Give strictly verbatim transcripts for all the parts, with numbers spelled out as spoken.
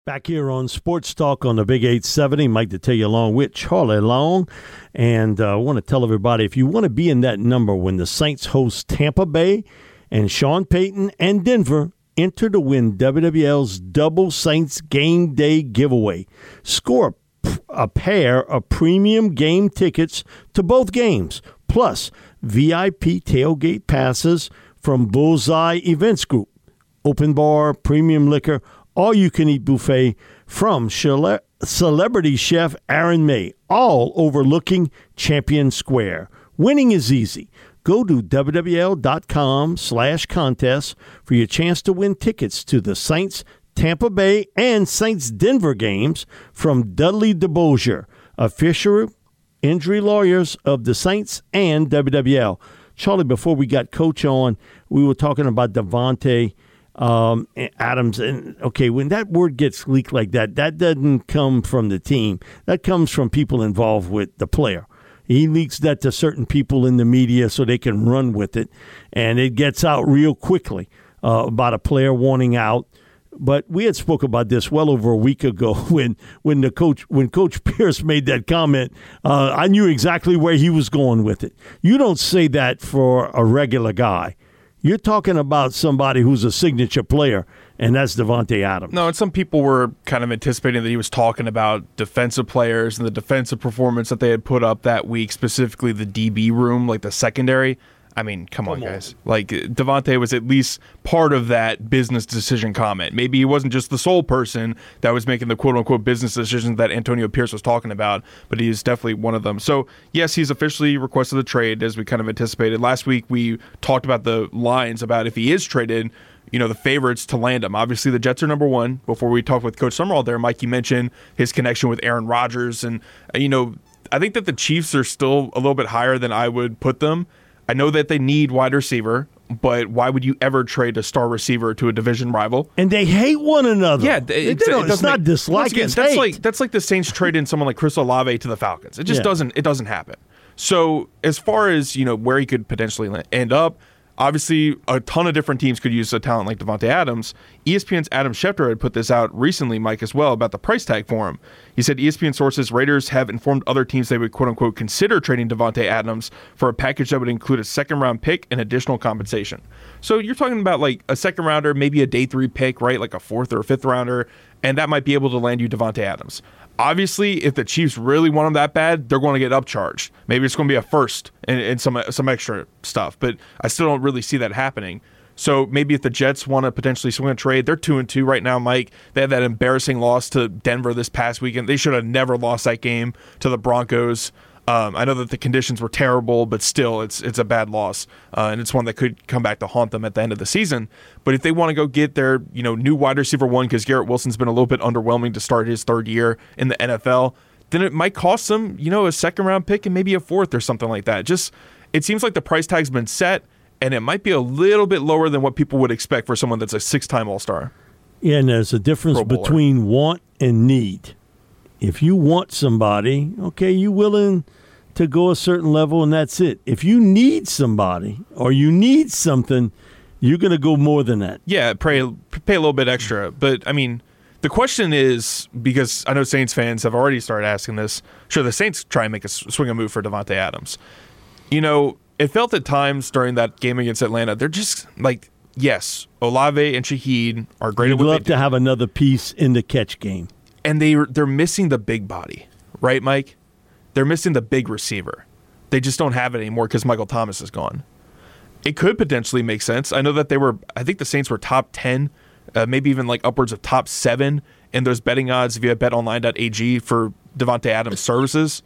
Back here on Sports Talk on the Big eight seventy, Mike to tell you along with Charlie Long. And uh, I want to tell everybody, if you want to be in that number when the Saints host Tampa Bay and Sean Payton and Denver, enter to win W W L's Double Saints Game Day giveaway. Score a, a pair of premium game tickets to both games, plus V I P tailgate passes from Bullseye Events Group, open bar, premium liquor, all-you-can-eat buffet from Chele- celebrity chef Aaron May, all overlooking Champion Square. Winning is easy. Go to W W L dot com slash contest for your chance to win tickets to the Saints Tampa Bay and Saints Denver games from Dudley DeBosier, official injury lawyers of the Saints and W W L. Charlie, before we got Coach on, we were talking about Davante Um, Adams, and okay, when that word gets leaked like that, that doesn't come from the team. That comes from people involved with the player. He leaks that to certain people in the media so they can run with it, and it gets out real quickly uh, about a player wanting out. But we had spoke about this well over a week ago when when the coach when Coach Pierce made that comment. Uh, I knew exactly where he was going with it. You don't say that for a regular guy. You're talking about somebody who's a signature player, and that's Davante Adams. No, and some people were kind of anticipating that he was talking about defensive players and the defensive performance that they had put up that week, specifically the D B room, like the secondary. I mean, come, come on, guys. On. Like, Davante was at least part of that business decision comment. Maybe he wasn't just the sole person that was making the quote-unquote business decisions that Antonio Pierce was talking about, but he is definitely one of them. So, yes, he's officially requested the trade, as we kind of anticipated. Last week, we talked about the lines about if he is traded, you know, the favorites to land him. Obviously, the Jets are number one. Before we talked with Coach Summerall there, Mike, you mentioned his connection with Aaron Rodgers. And, you know, I think that the Chiefs are still a little bit higher than I would put them. I know that they need wide receiver, but why would you ever trade a star receiver to a division rival? And they hate one another. Yeah, it, they it, don't, it it's not make, dislike, again, it's that's hate. Like, that's like the Saints trading someone like Chris Olave to the Falcons. It just yeah. doesn't it doesn't happen. So as far as, you know, where he could potentially end up, obviously a ton of different teams could use a talent like Davante Adams. E S P N's Adam Schefter had put this out recently, Mike, as well, about the price tag for him. He said E S P N sources, Raiders have informed other teams they would quote-unquote consider trading Davante Adams for a package that would include a second-round pick and additional compensation. So you're talking about like a second-rounder, maybe a day three pick, right, like a fourth or a fifth-rounder, and that might be able to land you Davante Adams. Obviously, if the Chiefs really want him that bad, they're going to get upcharged. Maybe it's going to be a first and, and some some extra stuff, but I still don't really see that happening. So maybe if the Jets want to potentially swing a trade, they're two and two right now, Mike. They had that embarrassing loss to Denver this past weekend. They should have never lost that game to the Broncos. Um, I know that the conditions were terrible, but still, it's it's a bad loss, uh, and it's one that could come back to haunt them at the end of the season. But if they want to go get their you know new wide receiver one, because Garrett Wilson's been a little bit underwhelming to start his third year in the N F L, then it might cost them you know a second round pick and maybe a fourth or something like that. Just it seems like the price tag's been set, and it might be a little bit lower than what people would expect for someone that's a six-time All-Star. Yeah, and there's a difference between want and need. If you want somebody, okay, you willing to go a certain level, and that's it. If you need somebody or you need something, you're going to go more than that. Yeah, pay, pay a little bit extra. But, I mean, the question is, because I know Saints fans have already started asking this, should the Saints try and make a swing a move for Davante Adams? You know, it felt at times during that game against Atlanta, they're just like, yes, Olave and Shaheed are great. You'd love to have another piece in the catch game. And they, they're missing the big body, right, Mike? They're missing the big receiver. They just don't have it anymore because Michael Thomas is gone. It could potentially make sense. I know that they were, I think the Saints were top ten, uh, maybe even like upwards of top seven in those betting odds via bet online dot a g for Davante Adams services.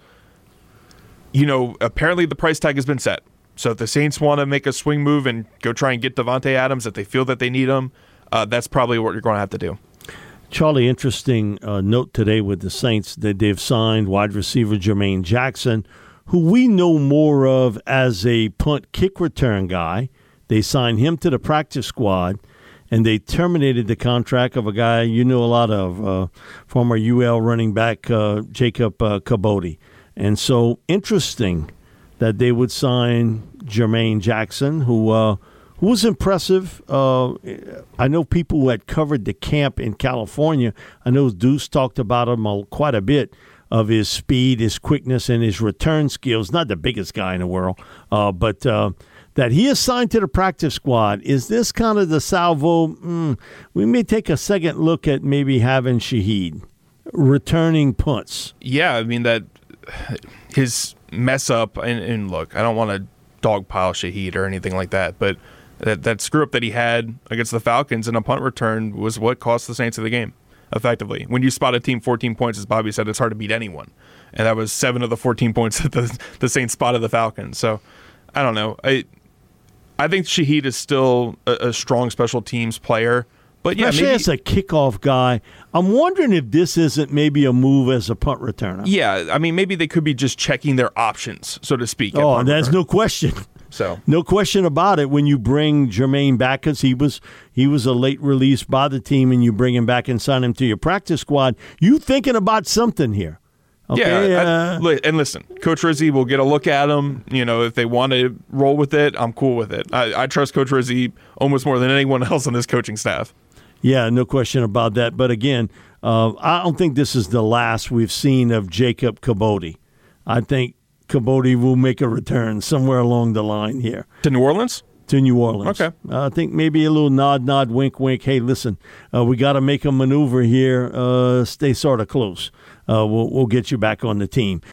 You know, apparently the price tag has been set. So if the Saints want to make a swing move and go try and get Davante Adams, if they feel that they need him, uh, that's probably what you're going to have to do. Charlie, interesting uh, note today with the Saints that they've signed wide receiver Jermaine Jackson, who we know more of as a punt kick return guy. They signed him to the practice squad, and they terminated the contract of a guy you know a lot of, uh, former U L running back uh, Jacob uh, Cabote. And so interesting that they would sign Jermaine Jackson, who uh, who was impressive. Uh, I know people who had covered the camp in California. I know Deuce talked about him quite a bit, of his speed, his quickness, and his return skills. Not the biggest guy in the world, uh, but uh, that he is signed to the practice squad. Is this kind of the salvo? Mm, we may take a second look at maybe having Shaheed returning punts. Yeah, I mean, that his mess up, and, and look, I don't want to dogpile Shaheed or anything like that, but that, that screw up that he had against the Falcons in a punt return was what cost the Saints of the game, effectively. When you spot a team fourteen points, as Bobby said, it's hard to beat anyone. And that was seven of the fourteen points that the, the Saints spotted the Falcons. So, I don't know. I I think Shaheed is still a, a strong special teams player. But yeah, especially maybe, as a kickoff guy, I'm wondering if this isn't maybe a move as a punt returner. Yeah, I mean, maybe they could be just checking their options, so to speak. Oh, there's no question. So no question about it. When you bring Jermaine back, because he was he was a late release by the team, and you bring him back and sign him to your practice squad, you thinking about something here. Okay, yeah, uh, I, and listen, Coach Rizzi will get a look at him. You know, if they want to roll with it, I'm cool with it. I, I trust Coach Rizzi almost more than anyone else on this coaching staff. Yeah, no question about that. But again, uh, I don't think this is the last we've seen of Jacob Kibodi. I think Kibodi will make a return somewhere along the line here. To New Orleans? To New Orleans. Okay. Uh, I think maybe a little nod, nod, wink, wink. Hey, listen, uh, we got to make a maneuver here. Uh, stay sort of close. Uh, we'll, we'll get you back on the team.